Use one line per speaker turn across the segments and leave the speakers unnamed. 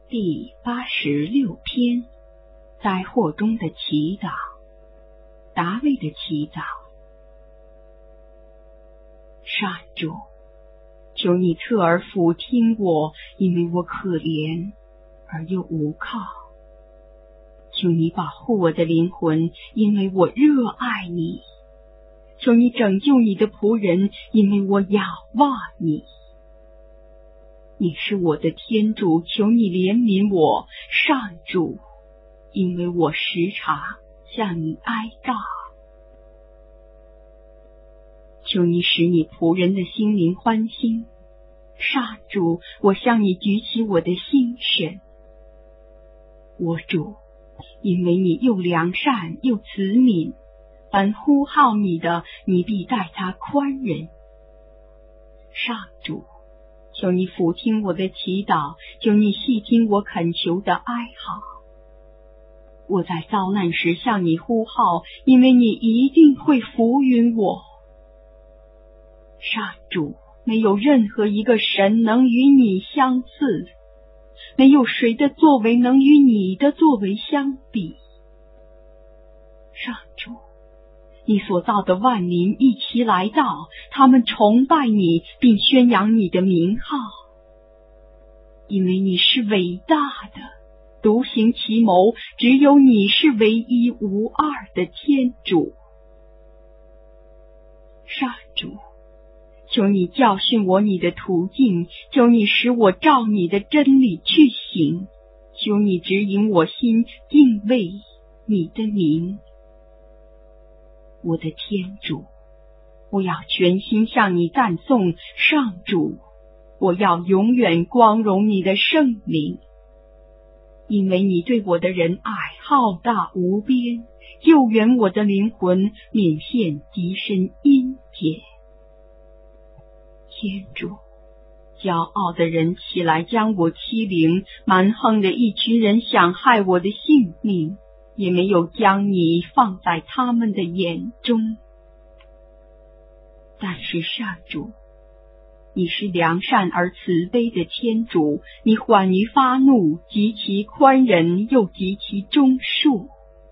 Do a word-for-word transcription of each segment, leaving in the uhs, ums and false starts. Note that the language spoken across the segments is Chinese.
第八十六篇，灾祸中的祈祷。达味的祈祷。上主，求你侧耳俯听我，因为我可怜而又无靠。求你保护我的灵魂，因为我热爱你。求你拯救你的仆人，因为我仰望你。你是我的天主，求你怜悯我，上主，因为我时常向你哀告。求你使你仆人的心灵欢欣，上主，我向你举起我的心神。我主，因为你又良善又慈悯，凡呼号你的，你必待他宽仁。上主，求你俯听我的祈祷，求你细听我恳求的哀嚎。我在遭难时向你呼号，因为你一定会扶允我。上主，没有任何一个神能与你相似，没有谁的作为能与你的作为相比。上主，你所造的万民一起来到，他们崇拜你，并宣扬你的名号，因为你是伟大的，独行其谋，只有你是唯一无二的天主。上主，求你教训我你的途径，求你使我照你的真理去行，求你指引我心敬畏你的名。我的天主，我要全心向你赞颂，上主，我要永远光荣你的圣名，因为你对我的仁爱浩大无边，救援我的灵魂，免陷极深阴间。天主，骄傲的人起来将我欺凌，蛮横的一群人想害我的性命，也没有将你放在他们的眼中。但是上主，你是良善而慈悲的天主，你缓于发怒，极其宽仁，又极其忠恕。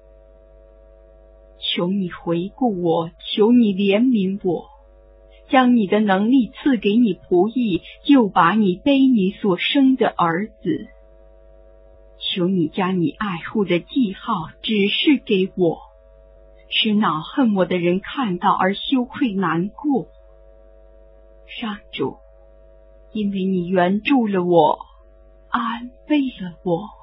求你回顾我，求你怜悯我，将你的能力赐给你仆役，就把你背你所生的儿子。求你将你爱护的记号指示给我，使恼恨我的人看到而羞愧难过。上主，因为你援助了我，安慰了我。